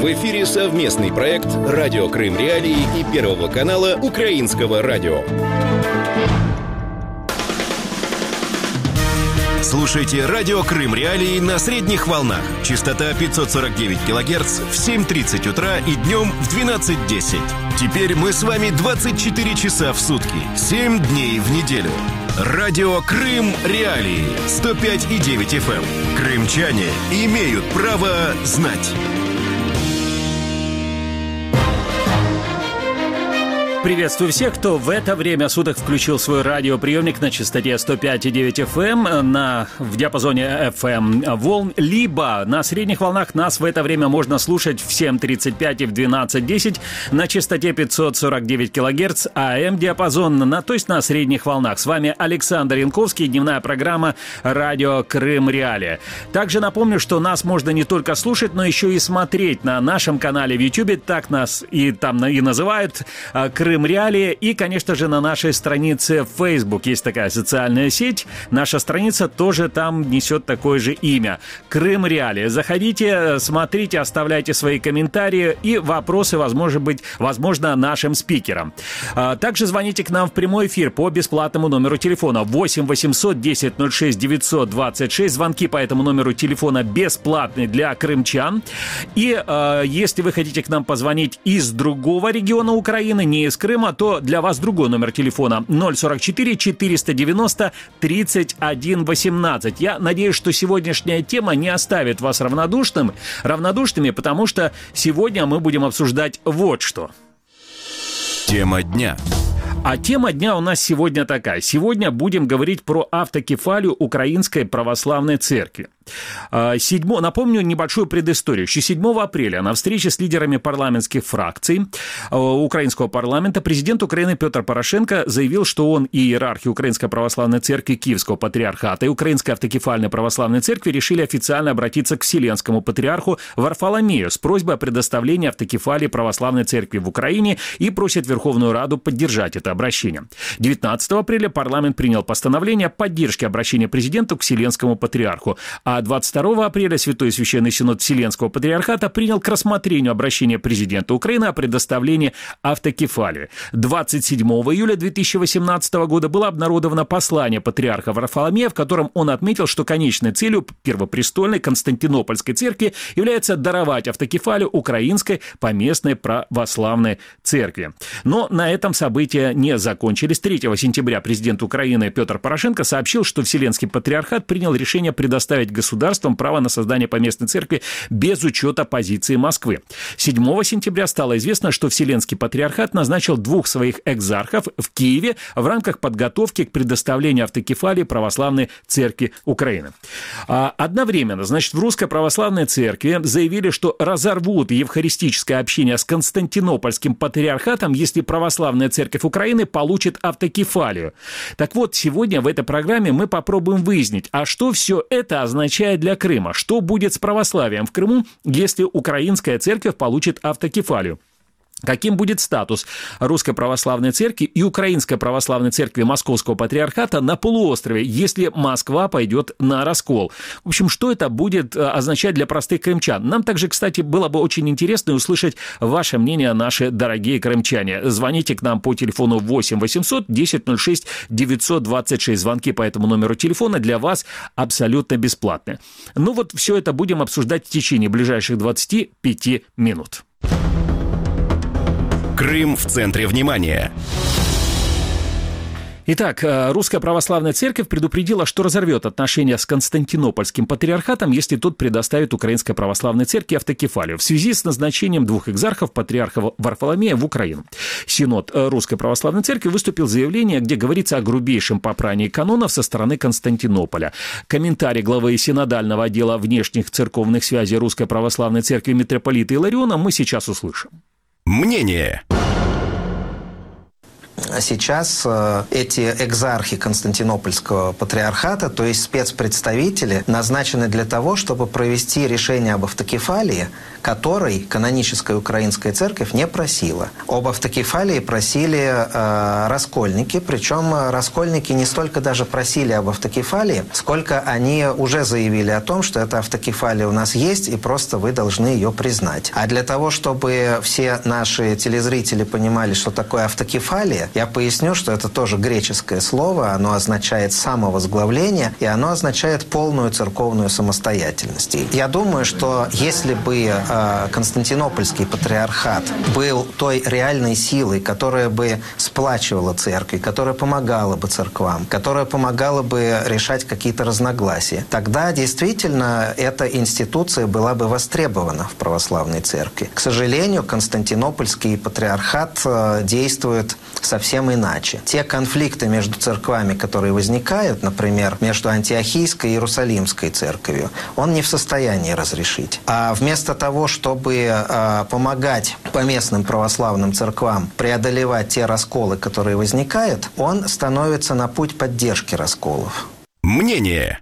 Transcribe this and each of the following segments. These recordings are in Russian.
В эфире совместный проект «Радио Крым Реалии» и Первого канала Украинского радио. Слушайте «Радио Крым Реалии» на средних волнах. Частота 549 кГц в 7:30 утра и днем в 12:10. Теперь мы с вами 24 часа в сутки, 7 дней в неделю. Радио Крым Реалии 105,9 FM. Крымчане имеют право знать. Приветствую всех, кто в это время суток включил свой радиоприемник на частоте 105,9 FM в диапазоне FM волн, либо на средних волнах нас в это время можно слушать в 7:35 и в 12:10 на частоте 549 кГц, АМ-диапазон, то есть на средних волнах. С вами Александр Янковский, дневная программа «Радио Крым Реалия». Также напомню, что нас можно не только слушать, но еще и смотреть на нашем канале в YouTube, так нас и там и называют «Крым Реалия», и, конечно же, на нашей странице в Facebook есть такая социальная сеть. Наша страница тоже там несет такое же имя — Крым Реалия. Заходите, смотрите, оставляйте свои комментарии и вопросы, возможно, нашим спикерам. Также звоните к нам в прямой эфир по бесплатному номеру телефона 8 800 10 06 926. Звонки по этому номеру телефона бесплатны для крымчан. И если вы хотите к нам позвонить из другого региона Украины, не из Крыма, то для вас другой номер телефона 044 490 31 18. Я надеюсь, что сегодняшняя тема не оставит вас равнодушными, потому что сегодня мы будем обсуждать вот что. Тема дня. А тема дня у нас сегодня такая. Сегодня будем говорить про автокефалию Украинской Православной Церкви. Напомню небольшую предысторию. Еще 7 апреля на встрече с лидерами парламентских фракций украинского парламента президент Украины Петр Порошенко заявил, что он и иерархи Украинской Православной Церкви Киевского Патриархата и Украинской Автокефальной Православной Церкви решили официально обратиться к Вселенскому Патриарху Варфоломею с просьбой о предоставлении автокефалии Православной Церкви в Украине и просят Верховную Раду поддержать это обращение. 19 апреля парламент принял постановление о поддержке обращения президента к Вселенскому Патриарху, а 22 апреля Святой Священный Синод Вселенского Патриархата принял к рассмотрению обращения президента Украины о предоставлении автокефалии. 27 июля 2018 года было обнародовано послание патриарха Варфоломея, в котором он отметил, что конечной целью Первопрестольной Константинопольской Церкви является даровать автокефалию Украинской Поместной Православной Церкви. Но на этом события не закончились. 3 сентября президент Украины Петр Порошенко сообщил, что Вселенский Патриархат принял решение предоставить государством право на создание поместной церкви без учета позиции Москвы. 7 сентября стало известно, что Вселенский Патриархат назначил 2 своих экзархов в Киеве в рамках подготовки к предоставлению автокефалии Православной Церкви Украины. Одновременно, в Русской Православной Церкви заявили, что разорвут евхаристическое общение с Константинопольским Патриархатом, если Православная Церковь Украины получит автокефалию. Так вот, сегодня в этой программе мы попробуем выяснить, а что все это означает для Крыма, что будет с православием в Крыму, если Украинская Церковь получит автокефалию. Каким будет статус Русской Православной Церкви и Украинской Православной Церкви Московского Патриархата на полуострове, если Москва пойдет на раскол? В общем, что это будет означать для простых крымчан? Нам также, кстати, было бы очень интересно услышать ваше мнение, наши дорогие крымчане. Звоните к нам по телефону 8 800 10 06 926. Звонки по этому номеру телефона для вас абсолютно бесплатны. Все это будем обсуждать в течение ближайших 25 минут. Крым в центре внимания. Итак, Русская Православная Церковь предупредила, что разорвет отношения с Константинопольским Патриархатом, если тот предоставит Украинской Православной Церкви автокефалию в связи с назначением 2 экзархов патриарха Варфоломея в Украину. Синод Русской Православной Церкви выступил с заявлением, где говорится о грубейшем попрании канонов со стороны Константинополя. Комментарий главы синодального отдела внешних церковных связей Русской Православной Церкви митрополита Илариона мы сейчас услышим. Мнение. сейчас эти экзархи Константинопольского патриархата, то есть спецпредставители, назначены для того, чтобы провести решение об автокефалии, которой каноническая украинская церковь не просила. Об автокефалии просили раскольники, причем раскольники не столько даже просили об автокефалии, сколько они уже заявили о том, что эта автокефалия у нас есть, и просто вы должны ее признать. А для того, чтобы все наши телезрители понимали, что такое автокефалия, я поясню, что это тоже греческое слово, оно означает самовозглавление, и оно означает полную церковную самостоятельность. И я думаю, что если бы Константинопольский патриархат был той реальной силой, которая бы сплачивала церкви, которая помогала бы церквам, которая помогала бы решать какие-то разногласия, тогда действительно эта институция была бы востребована в православной церкви. К сожалению, Константинопольский патриархат действует совсем иначе. Те конфликты между церквами, которые возникают, например, между Антиохийской и Иерусалимской церковью, он не в состоянии разрешить. А вместо того, чтобы помогать поместным православным церквам преодолевать те расколы, которые возникают, он становится на путь поддержки расколов. Мнение.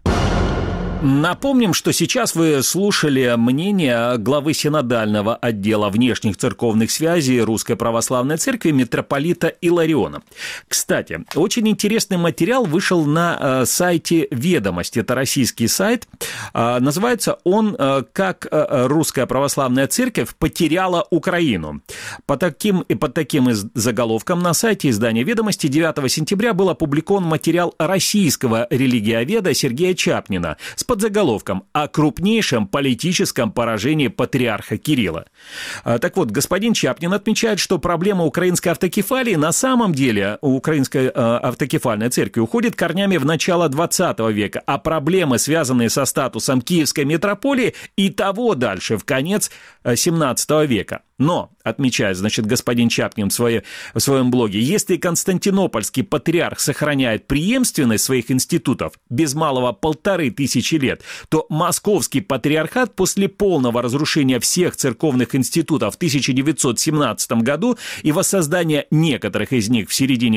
Напомним, что сейчас вы слушали мнение главы синодального отдела внешних церковных связей Русской Православной Церкви митрополита Илариона. Кстати, очень интересный материал вышел на сайте «Ведомости». Это российский сайт. Называется он «Как Русская Православная Церковь потеряла Украину». Под таким заголовком на сайте издания «Ведомости» 9 сентября был опубликован материал российского религиоведа Сергея Чапнина с подзаголовком «О крупнейшем политическом поражении патриарха Кирилла». Так вот, господин Чапнин отмечает, что проблема украинской автокефалии на самом деле у Украинской автокефальной церкви уходит корнями в начало 20 века, а проблемы, связанные со статусом Киевской митрополии, и того дальше, в конец 17 века. Но, отмечает, значит, господин Чапнин в своем блоге, если Константинопольский патриарх сохраняет преемственность своих институтов без малого 1500 лет, то Московский патриархат после полного разрушения всех церковных институтов в 1917 году и воссоздания некоторых из них в середине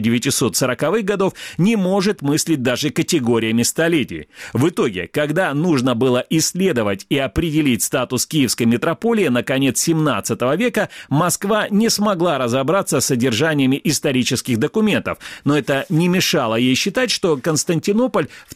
1940-х годов не может мыслить даже категориями столетий. В итоге, когда нужно было исследовать и определить статус Киевской митрополии на конец 17 века, Москва не смогла разобраться с содержаниями исторических документов, но это не мешало ей считать, что Константинополь в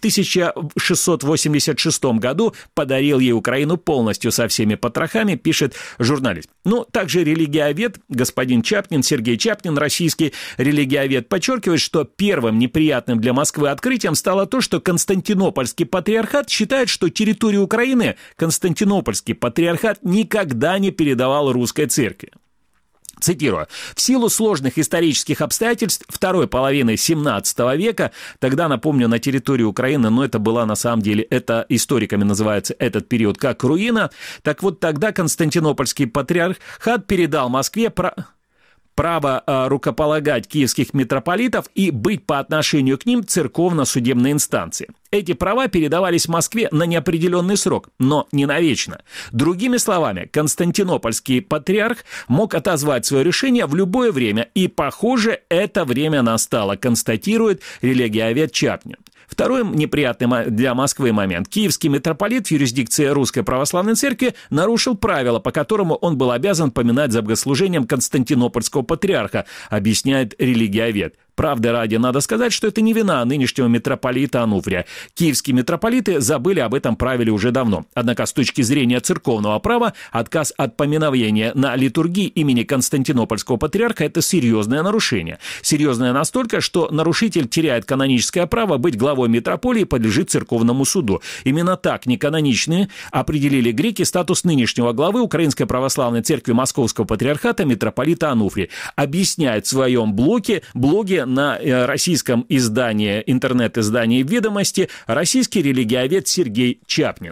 1686 году подарил ей Украину полностью со всеми потрохами, пишет журналист. Ну, также религиовед, господин Чапнин, Сергей Чапнин, российский религиовед, подчеркивает, что первым неприятным для Москвы открытием стало то, что Константинопольский патриархат считает, что территорию Украины Константинопольский патриархат никогда не передавал русской церкви. Цитирую. «В силу сложных исторических обстоятельств второй половины 17 века, тогда, напомню, на территории Украины, но это была на самом деле, это историками называется этот период как руина, так вот тогда Константинопольский патриархат передал Москве право рукополагать киевских митрополитов и быть по отношению к ним церковно-судебной инстанцией. Эти права передавались Москве на неопределенный срок, но не навечно. Другими словами, Константинопольский патриарх мог отозвать свое решение в любое время, и, похоже, это время настало, констатирует религиовед Чапнин. Второй неприятный для Москвы момент. Киевский митрополит в юрисдикции Русской Православной Церкви нарушил правила, по которому он был обязан поминать за богослужением Константинопольского патриарха, объясняет религиовед. Правда ради, надо сказать, что это не вина нынешнего митрополита Ануфрия. Киевские митрополиты забыли об этом правиле уже давно. Однако с точки зрения церковного права отказ от поминовения на литургии имени Константинопольского патриарха – это серьезное нарушение. Серьезное настолько, что нарушитель теряет каноническое право быть главой митрополии и подлежит церковному суду. Именно так неканоничные определили греки статус нынешнего главы Украинской Православной Церкви Московского патриархата митрополита Ануфрия. Объясняет в своем блоге на российском издании, интернет-издании «Ведомости» российский религиовед Сергей Чапнин.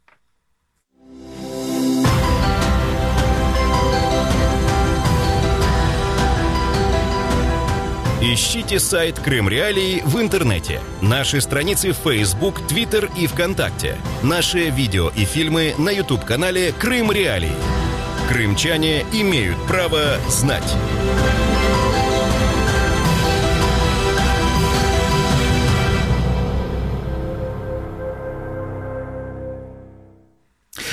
Ищите сайт Крым Реалии в интернете. Наши страницы в Facebook, Twitter и ВКонтакте. Наши видео и фильмы на YouTube-канале Крым Реалии. Крымчане имеют право знать.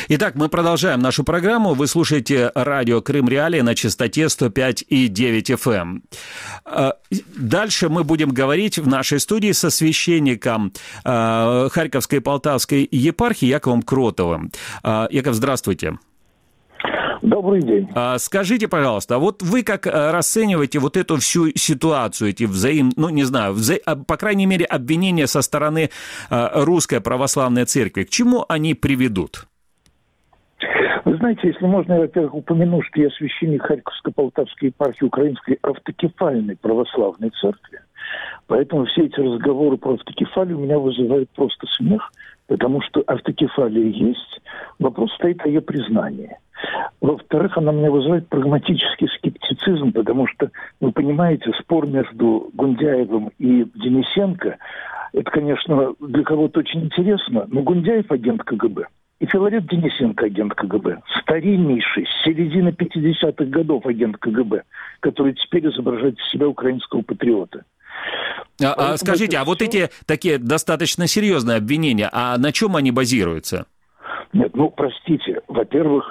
Итак, мы продолжаем нашу программу. Вы слушаете радио Крым Реалии на частоте 105,9 FM. Дальше мы будем говорить в нашей студии со священником Харьковской и Полтавской епархии Яковом Кротовым. Яков, здравствуйте. Добрый день. Скажите, пожалуйста, вот вы как расцениваете вот эту всю ситуацию, эти по крайней мере, обвинения со стороны Русской Православной Церкви, к чему они приведут? Вы знаете, если можно, я, во-первых, упомяну, что я священник Харьковской Полтавской епархии Украинской автокефальной православной церкви, поэтому все эти разговоры про автокефалию меня вызывают просто смех, потому что автокефалия есть, вопрос стоит о ее признании. Во-вторых, она меня вызывает прагматический скептицизм, потому что, вы понимаете, спор между Гундяевым и Денисенко, это, конечно, для кого-то очень интересно, но Гундяев агент КГБ. И Филарет Денисенко агент КГБ. Стариннейший, с середины 50-х годов агент КГБ, который теперь изображает из себя украинского патриота. Скажите, вот эти такие достаточно серьезные обвинения, а на чем они базируются? Нет, простите, во-первых...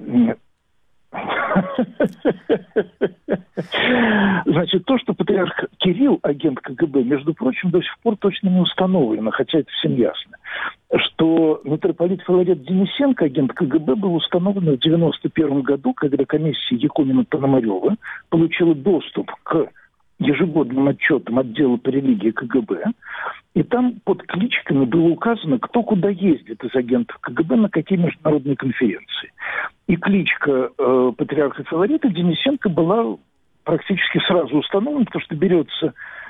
Значит, то, что патриарх Кирилл, агент КГБ, между прочим, до сих пор точно не установлено, хотя это всем ясно, что митрополит Филарет Денисенко, агент КГБ, был установлен в 1991 году, когда комиссия Якунина-Пономарева получила доступ к ежегодным отчетам отдела по религии КГБ, и там под кличками было указано, кто куда ездит из агентов КГБ, на какие международные конференции. И кличка патриарха Филарета Денисенко была практически сразу установлена, потому что берется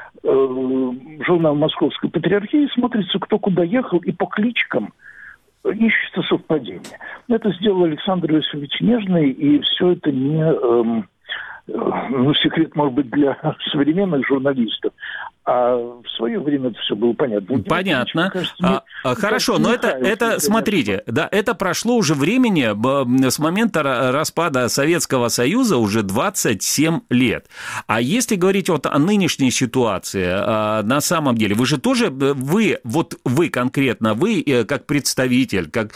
журнал Московской Патриархии, смотрится, кто куда ехал, и по кличкам ищется совпадение. Это сделал Александр Иосифович Нежный, и все это не... секрет, может быть, для современных журналистов. А в свое время это все было понятно. Понятно. Хорошо, но это смотрите, да, это прошло уже времени с момента распада Советского Союза уже 27 лет. А если говорить вот о нынешней ситуации, на самом деле, вы же тоже, вы конкретно, вы как представитель, как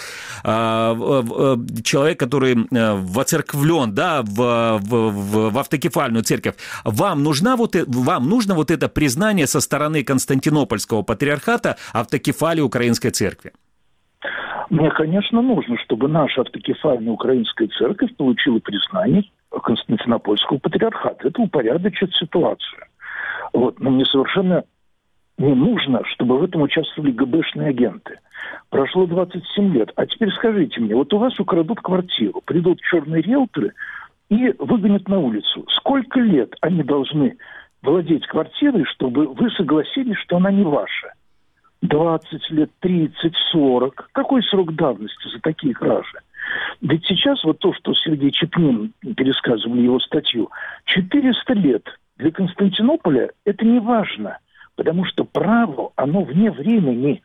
человек, который воцерквлен, да, в автокефальную церковь, вам нужно вот это признание со стороны Константинопольского патриархата автокефалии Украинской церкви? Мне, конечно, нужно, чтобы наша автокефальная Украинская церковь получила признание Константинопольского патриархата. Это упорядочит ситуацию. Но мне совершенно не нужно, чтобы в этом участвовали ГБшные агенты. Прошло 27 лет. А теперь скажите мне, вот у вас украдут квартиру, придут черные риэлторы и выгонят на улицу. Сколько лет они должны владеть квартирой, чтобы вы согласились, что она не ваша? 20 лет, 30, 40. Какой срок давности за такие кражи? Ведь сейчас вот то, что Сергей Чепнин, пересказывали его статью, 400 лет для Константинополя это не важно, потому что право, оно вне времени.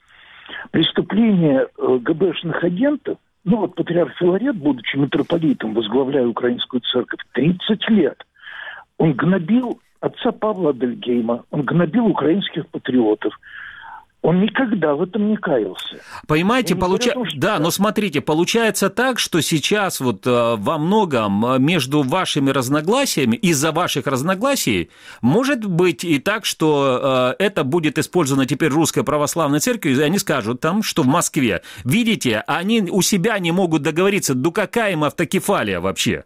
Преступления ГБшных агентов, патриарх Филарет, будучи митрополитом, возглавляя Украинскую церковь 30 лет, он гнобил отца Павла Адельгейма, он гнобил украинских патриотов. Он никогда в этом не каялся. Понимаете, но смотрите, получается так, что сейчас во многом между вашими разногласиями, из-за ваших разногласий, может быть и так, что это будет использовано теперь Русской Православной Церковью, и они скажут там, что в Москве, видите, они у себя не могут договориться, какая им автокефалия вообще?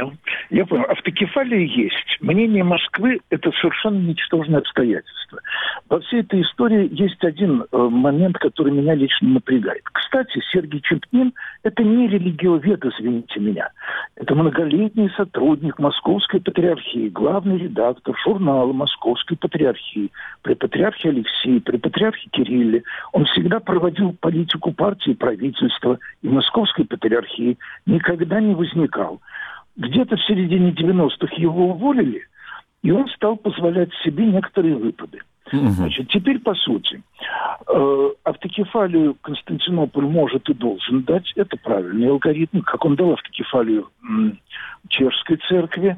Я понял. Автокефалия есть. Мнение Москвы – это совершенно ничтожное обстоятельство. Во всей этой истории есть один момент, который меня лично напрягает. Кстати, Сергей Чепнин – это не религиовед, извините меня. Это многолетний сотрудник Московской Патриархии, главный редактор журнала Московской Патриархии, при патриархе Алексии, при патриархе Кирилле. Он всегда проводил политику партии, правительства и Московской Патриархии, никогда не возникал. Где-то в середине 90-х его уволили, и он стал позволять себе некоторые выпады. Значит, теперь по сути. Автокефалию Константинополь может и должен дать. Это правильный алгоритм. Как он дал автокефалию Чешской церкви,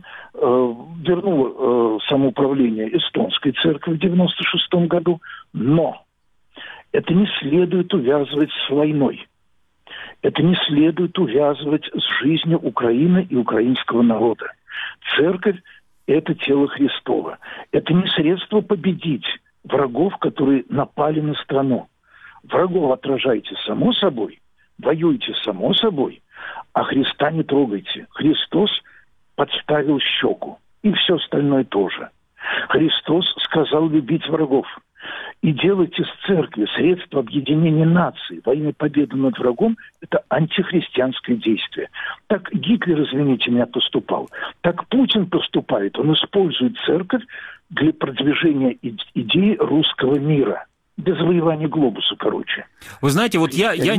вернул самоуправление Эстонской церкви в 96 году. Но это не следует увязывать с войной. Это не следует увязывать с жизнью Украины и украинского народа. Церковь – это тело Христово. Это не средство победить врагов, которые напали на страну. Врагов отражайте само собой, воюйте само собой, а Христа не трогайте. Христос подставил щеку, и все остальное тоже. Христос сказал любить врагов. И делать из церкви средство объединения нации во имя победы над врагом – это антихристианское действие. Так Гитлер, извините меня, поступал. Так Путин поступает. Он использует церковь для продвижения идеи русского мира. Для завоевания глобуса, короче. Вы знаете, вот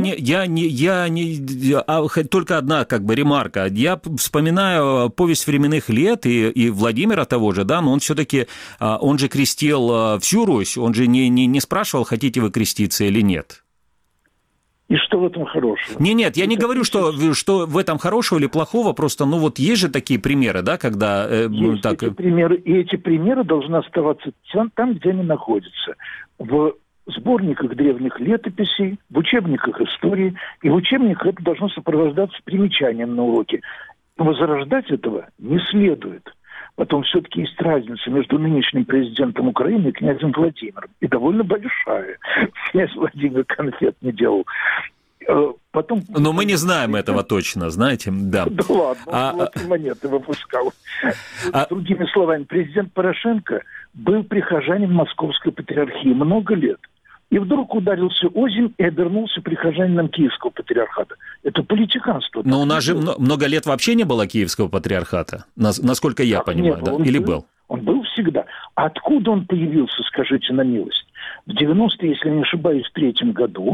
только одна ремарка. Я вспоминаю «Повесть временных лет» и Владимира того же, да, но он все-таки, он же крестил всю Русь, он же не спрашивал, хотите вы креститься или нет. И что в этом хорошего? Нет, я не говорю, что в этом хорошего или плохого, просто, есть же такие примеры, да, когда... Есть эти примеры, и эти примеры должны оставаться там, где они находятся. В сборниках древних летописей, в учебниках истории, и в учебниках это должно сопровождаться примечанием на уроке. Возрождать этого не следует. Потом все-таки есть разница между нынешним президентом Украины и князем Владимиром. И довольно большая. Князь Владимир конфет не делал. Потом... Но мы не знаем этого точно, знаете, да. Да ладно, он монеты выпускал. Другими словами, президент Порошенко был прихожанин Московской патриархии много лет. И вдруг ударился озимь и обернулся прихожанином Киевского патриархата. Это политиканство. Но у нас же много лет вообще не было Киевского патриархата, насколько я понимаю, да? Или был? Он был всегда. А откуда он появился, скажите на милость? В 90-е, если не ошибаюсь, в 3-м году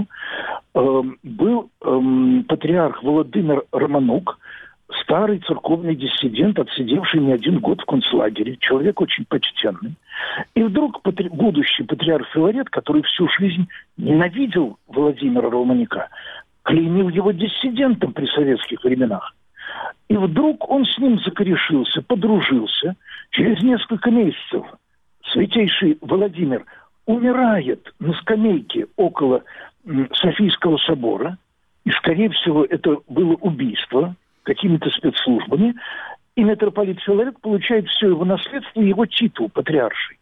был патриарх Владимир Романюк, старый церковный диссидент, отсидевший не один год в концлагере, человек очень почтенный. И вдруг будущий патриарх Филарет, который всю жизнь ненавидел Владимира Романюка, клеймил его диссидентом при советских временах. И вдруг он с ним закорешился, подружился. Через несколько месяцев святейший Владимир умирает на скамейке около Софийского собора. И, скорее всего, это было убийство какими-то спецслужбами, и митрополит Филарет получает все его наследство и его титул патриарший.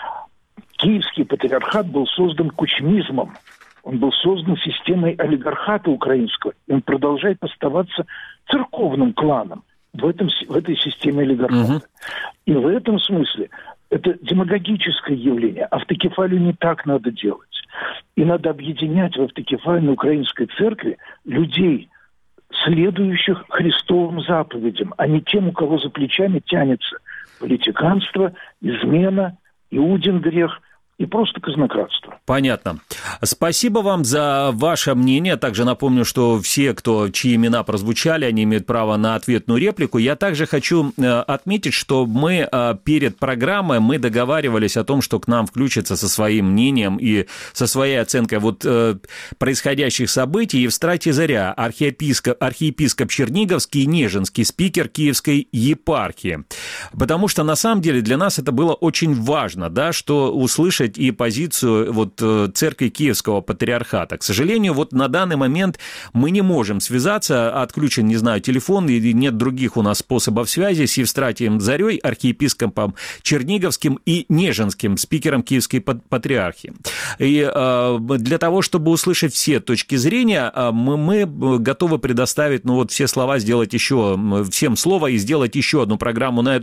Киевский патриархат был создан кучмизмом, он был создан системой олигархата украинского, и он продолжает оставаться церковным кланом в этой системе олигархата. И в этом смысле это демагогическое явление. Автокефалию не так надо делать. И надо объединять в автокефальной украинской церкви людей, следующих Христовым заповедям, а не тем, у кого за плечами тянется политиканство, измена, иудин грех и просто казнократство. Понятно. Спасибо вам за ваше мнение. Также напомню, что все, чьи имена прозвучали, они имеют право на ответную реплику. Я также хочу отметить, что мы перед программой мы договаривались о том, что к нам включится со своим мнением и со своей оценкой происходящих событий Евстратий Заря, архиепископ Черниговский и Нежинский, спикер Киевской епархии. Потому что на самом деле для нас это было очень важно, да, что услышать и позицию церкви Киевского патриархата. К сожалению, на данный момент мы не можем связаться, отключен, не знаю, телефон, и нет других у нас способов связи с Евстратием Зарей, архиепископом Черниговским и Нежинским, спикером Киевской патриархии. И для того, чтобы услышать все точки зрения, мы готовы предоставить, все слова, сделать еще, всем слово и сделать еще одну программу на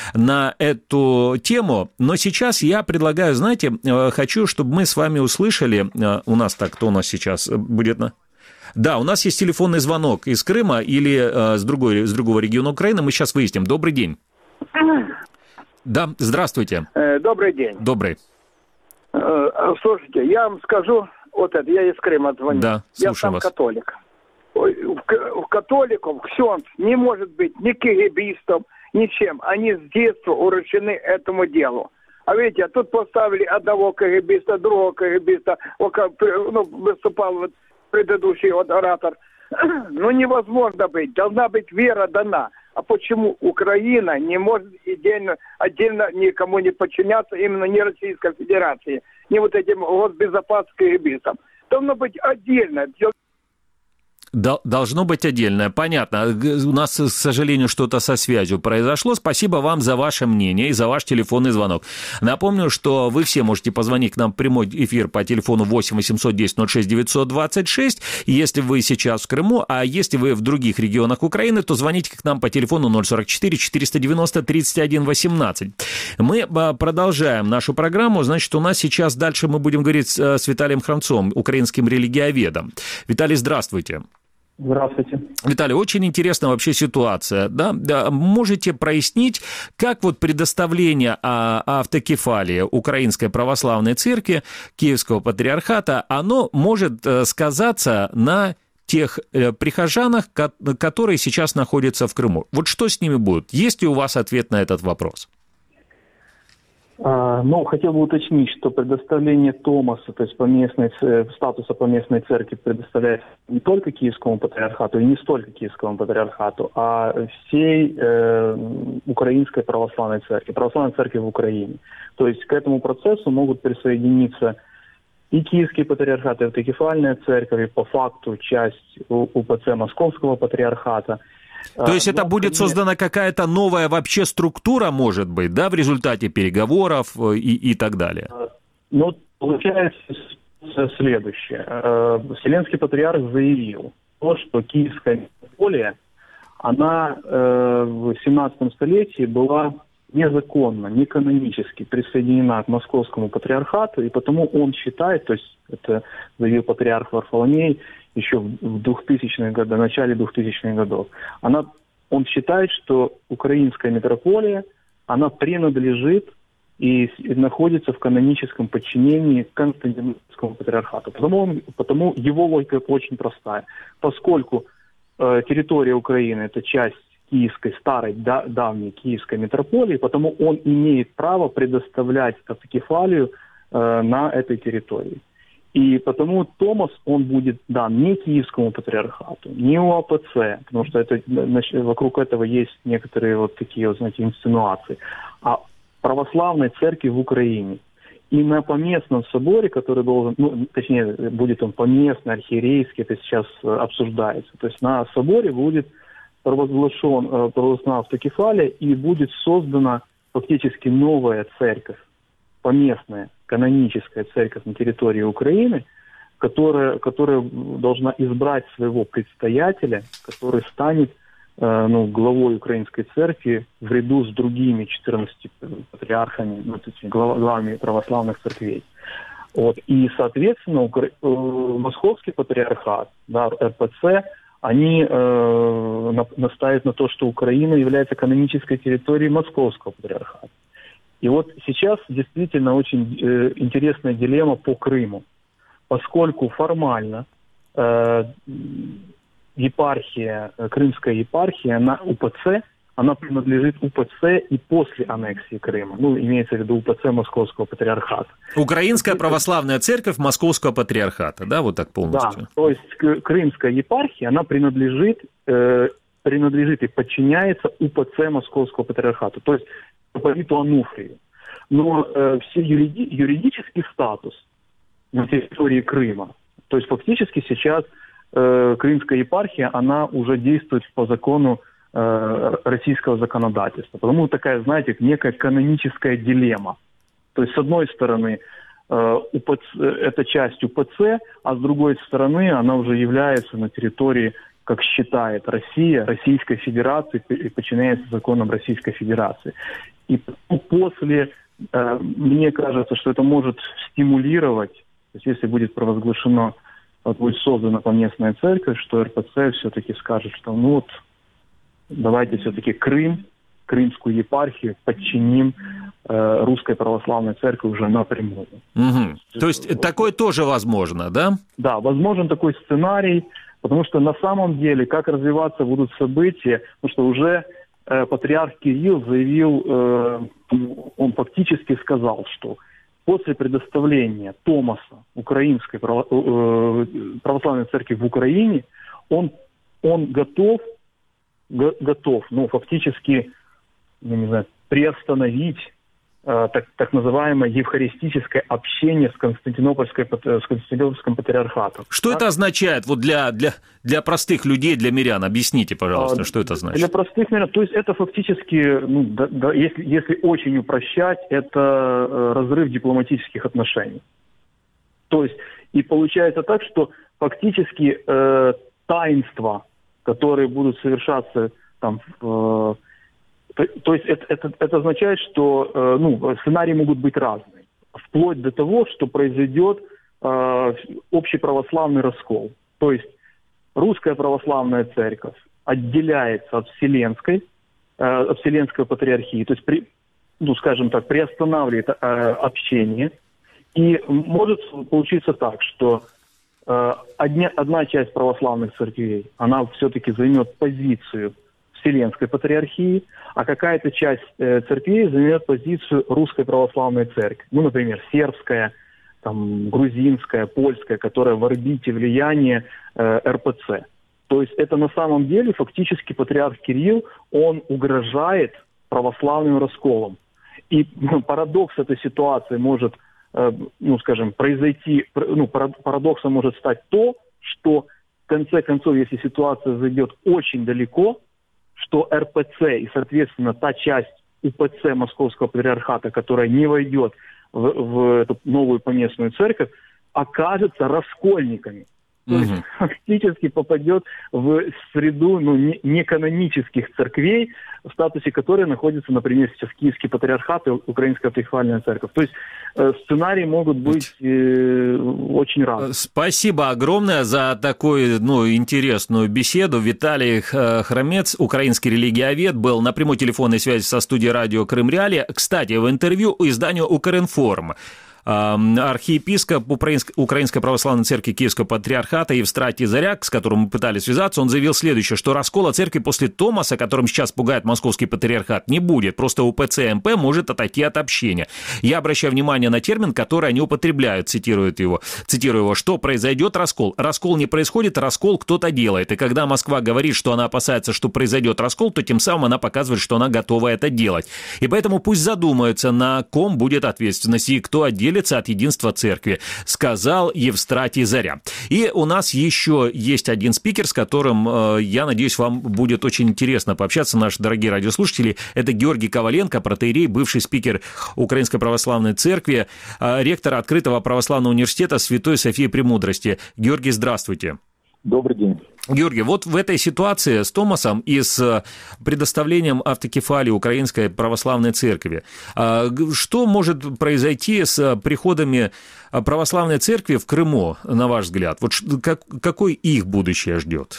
эту тему. Но сейчас я предлагаю, знаете, хочу, чтобы мы с вами услышали, у нас кто у нас сейчас будет Да, у нас есть телефонный звонок из Крыма или с другого региона Украины, мы сейчас выясним. Добрый день. Да, здравствуйте. Добрый день. Добрый. Слушайте, я вам скажу, я из Крыма звоню. Да, слушаю вас. Я сам католик. У католиков ксенц не может быть ни кегебистом, ничем. Они с детства уручены этому делу. А видите, тут поставили одного КГБиста, другого КГБиста, выступал предыдущий оратор. Невозможно быть, должна быть вера дана. А почему Украина не может отдельно никому не подчиняться, именно не Российской Федерации, не этим госбезопасным КГБистам? Должно быть отдельно. Должно быть отдельное. Понятно. У нас, к сожалению, что-то со связью произошло. Спасибо вам за ваше мнение и за ваш телефонный звонок. Напомню, что вы все можете позвонить к нам в прямой эфир по телефону 8 810 06 926, если вы сейчас в Крыму, а если вы в других регионах Украины, то звоните к нам по телефону 044 490 31 18. Мы продолжаем нашу программу. Значит, у нас сейчас дальше мы будем говорить с Виталием Храмцовым, украинским религиоведом. Виталий, здравствуйте. Здравствуйте. Виталий, очень интересная вообще ситуация. Да? Можете прояснить, как вот предоставление автокефалии Украинской Православной Церкви, Киевского Патриархата, оно может сказаться на тех прихожанах, которые сейчас находятся в Крыму? Вот что с ними будет? Есть ли у вас ответ на этот вопрос? Хотел бы уточнить, что предоставление Томаса, то есть статуса поместной церкви предоставляется не только Киевскому Патриархату и не столько Киевскому Патриархату, а всей Украинской Православной Церкви в Украине. То есть к этому процессу могут присоединиться и Киевский Патриархат, и Автокефальная Церковь, и по факту часть УПЦ Московского Патриархата. То есть это будет создана какая-то новая вообще структура, может быть, да, в результате переговоров и так далее? Получается следующее. Вселенский Патриарх заявил, что Киевская митрополия, она в 17 столетии была незаконно, неканонически присоединена к Московскому Патриархату, и потому он считает, то есть это заявил патриарх Варфоломей, еще в 2000-х годах, в начале 2000-х годов. Он считает, что украинская митрополия, она принадлежит и находится в каноническом подчинении Константинопольскому патриархату. Потому его логика очень простая. Поскольку территория Украины – это часть киевской, старой, давней киевской митрополии, потому он имеет право предоставлять автокефалию на этой территории. И потому Томас, он будет дан не Киевскому Патриархату, не УАПЦ, потому что вокруг этого есть некоторые вот такие, инсинуации, а Православной Церкви в Украине. И на поместном соборе, который должен, будет он поместный, архиерейский, это сейчас обсуждается. То есть на соборе будет провозглашена автокефалия и будет создана фактически новая церковь, поместная, каноническая церковь на территории Украины, которая должна избрать своего предстоятеля, который станет главой украинской церкви в ряду с другими 14 патриархами, главами православных церквей. И, соответственно, Московский патриархат, РПЦ, они настаивают на то, что Украина является канонической территорией Московского патриархата. И вот сейчас действительно очень интересная дилемма по Крыму, поскольку формально Крымская епархия, она УПЦ, она принадлежит УПЦ и после аннексии Крыма. Имеется в виду УПЦ Московского Патриархата. Украинская Православная Церковь Московского Патриархата, да, вот так полностью? Да, то есть Крымская епархия, она принадлежит и подчиняется УПЦ Московского Патриархата, то есть митрополиту Ануфрию. Но все юридический статус на территории Крыма, то есть фактически сейчас Крымская епархия, она уже действует по закону российского законодательства. Потому такая, некая каноническая дилемма. То есть, с одной стороны, это часть УПЦ, а с другой стороны, она уже является на территории, как считает Россия, Российской Федерации, и подчиняется законам Российской Федерации. И после, мне кажется, что это может стимулировать, то есть, если будет провозглашено, будет создана поместная церковь, что РПЦ все-таки скажет, что давайте все-таки Крымскую епархию подчиним Русской Православной Церкви уже напрямую. Угу. То есть такое тоже возможно, да? Да, возможен такой сценарий, потому что на самом деле, как развиваться будут события, потому что уже патриарх Кирилл заявил, он фактически сказал, что после предоставления Томаса Украинской Православной Церкви в Украине, он готов, фактически, приостановить так называемое евхаристическое общение с Константинопольским патриархатом. Что это означает вот для простых людей, для мирян? Объясните, пожалуйста, что это значит? Для простых мирян, то есть это фактически, если очень упрощать, это разрыв дипломатических отношений. То есть и получается так, что фактически таинства, которые будут совершаться там то есть это означает, что сценарии могут быть разные. Вплоть до того, что произойдет общеправославный раскол. То есть русская православная церковь отделяется от Вселенской патриархии, то есть, приостанавливает общение. И может получиться так, что одна часть православных церквей, она все-таки займет позицию Вселенской патриархии, а какая-то часть церквей займет позицию Русской православной церкви. Например, сербская, грузинская, польская, которая в орбите влияния РПЦ. То есть это на самом деле фактически патриарх Кирилл, он угрожает православным расколом. И парадокс этой ситуации может, произойти, парадоксом может стать то, что в конце концов, если ситуация зайдет очень далеко, что РПЦ и, соответственно, та часть УПЦ Московского патриархата, которая не войдет в эту новую поместную церковь, окажется раскольниками. То есть фактически попадет в среду неканонических церквей, в статусе которой находится, например, сейчас Киевский патриархат и Украинская автокефальная церковь. То есть сценарии могут быть очень разные. Спасибо огромное за такую интересную беседу. Виталий Хромец, украинский религиовед, был на прямой телефонной связи со студией радио Крым Реалии. Кстати, в интервью изданию «Укринформ» архиепископ Украинской православной церкви Киевского патриархата Евстратий Заряк, с которым мы пытались связаться, он заявил следующее, что раскола церкви после Томаса, которым сейчас пугает Московский патриархат, не будет. Просто УПЦ МП может отойти от общения. Я обращаю внимание на термин, который они употребляют, цитирую его, что произойдет раскол. Раскол не происходит, раскол кто-то делает. И когда Москва говорит, что она опасается, что произойдет раскол, то тем самым она показывает, что она готова это делать. И поэтому пусть задумаются, на ком будет ответственность и кто отделится от единства церкви, сказал Евстратий Заря. И у нас еще есть один спикер, с которым, я надеюсь, вам будет очень интересно пообщаться, наши дорогие радиослушатели. Это Георгий Коваленко, протоиерей, бывший спикер Украинской православной церкви, ректор Открытого православного университета Святой Софии Премудрости. Георгий, здравствуйте. Добрый день. Георгий, вот в этой ситуации с Томасом и с предоставлением автокефалии Украинской православной церкви, что может произойти с приходами православной церкви в Крыму, на ваш взгляд? Вот какое их будущее ждет?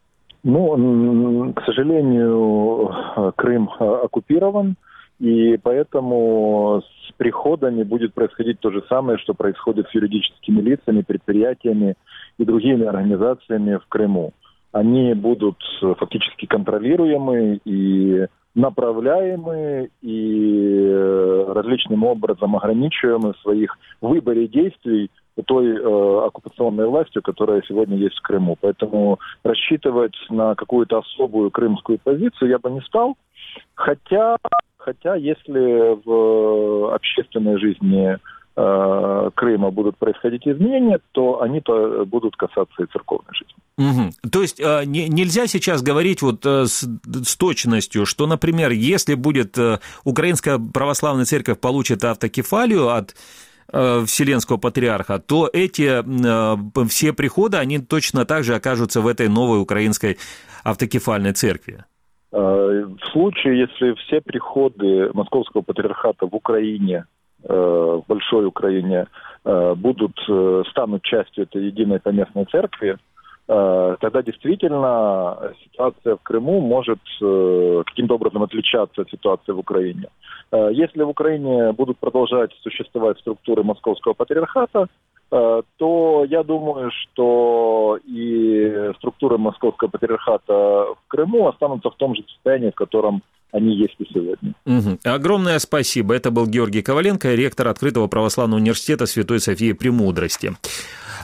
К сожалению, Крым оккупирован, и поэтому с приходами будет происходить то же самое, что происходит с юридическими лицами, предприятиями и другими организациями в Крыму. Они будут фактически контролируемы и направляемы, и различным образом ограничиваемы в своих выборе действий той оккупационной властью, которая сегодня есть в Крыму. Поэтому рассчитывать на какую-то особую крымскую позицию я бы не стал. Хотя если в общественной жизни Крыма будут происходить изменения, то они-то будут касаться и церковной жизни. Угу. То есть нельзя сейчас говорить с точностью, что, например, если будет Украинская православная церковь получит автокефалию от Вселенского патриарха, то эти все приходы, они точно так же окажутся в этой новой Украинской автокефальной церкви. В случае, если все приходы Московского патриархата в Украине, в Большой Украине, станут частью этой единой поместной церкви, тогда действительно ситуация в Крыму может каким-то образом отличаться от ситуации в Украине. Если в Украине будут продолжать существовать структуры Московского патриархата, то я думаю, что и структуры Московского патриархата в Крыму останутся в том же состоянии, в котором они есть и сегодня. Угу. Огромное спасибо. Это был Георгий Коваленко, ректор Открытого православного университета Святой Софии Премудрости.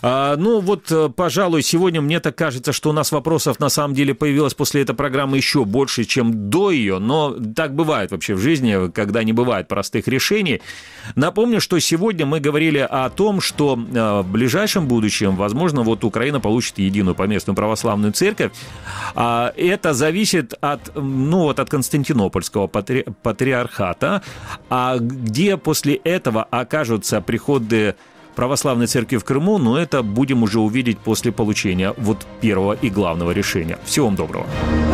Пожалуй, сегодня мне так кажется, что у нас вопросов на самом деле появилось после этой программы еще больше, чем до ее, но так бывает вообще в жизни, когда не бывает простых решений. Напомню, что сегодня мы говорили о том, что в ближайшем будущем, возможно, Украина получит единую поместную православную церковь. Это зависит от Константинопольского патриархата, где после этого окажутся приходы православной церкви в Крыму, это будем уже увидеть после получения первого и главного решения. Всего вам доброго.